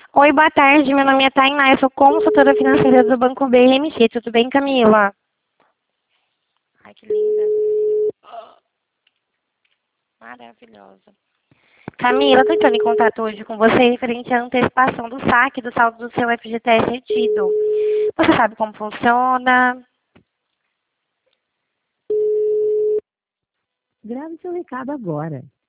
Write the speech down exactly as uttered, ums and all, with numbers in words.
Oi, boa tarde. Meu nome é Tainá. Eu sou consultora financeira do Banco B M G. Tudo bem, Camila? Ai, que linda. Maravilhosa. Camila, eu tô entrando em contato hoje com você referente à antecipação do saque do saldo do seu F G T S retido. Você sabe como funciona? Grave seu recado agora.